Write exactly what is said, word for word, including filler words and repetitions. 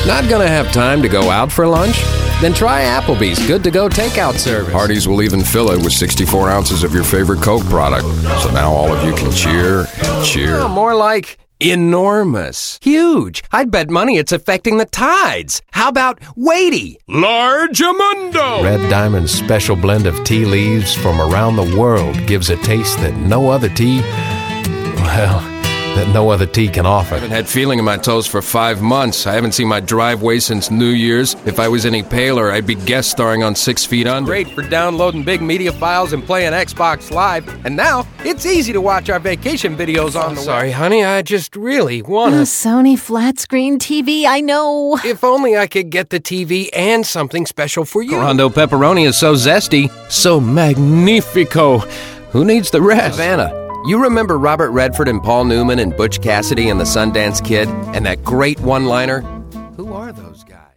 Not gonna have time to go out for lunch? Then try Applebee's good-to-go takeout service. Hardee's will even fill it with sixty-four ounces of your favorite Coke product. So now all of you can cheer and cheer. Oh, more like enormous. Huge. I'd bet money it's affecting the tides. How about weighty? Largemundo! Red Diamond's special blend of tea leaves from around the world gives a taste that no other tea, well, that no other tea can offer. I haven't had feeling in my toes for five months. I haven't seen my driveway since New Year's. If I was any paler, I'd be guest starring on Six Feet Under. Great for downloading big media files and playing Xbox Live. And now, it's easy to watch our vacation videos on the Sorry, web. honey, I just really want to... Oh, Sony flat screen T V, I know. If only I could get the T V and something special for you. Rondo pepperoni is so zesty, so magnifico. Who needs the rest? Savannah. You remember Robert Redford and Paul Newman and Butch Cassidy and the Sundance Kid? And that great one-liner? Who are those guys?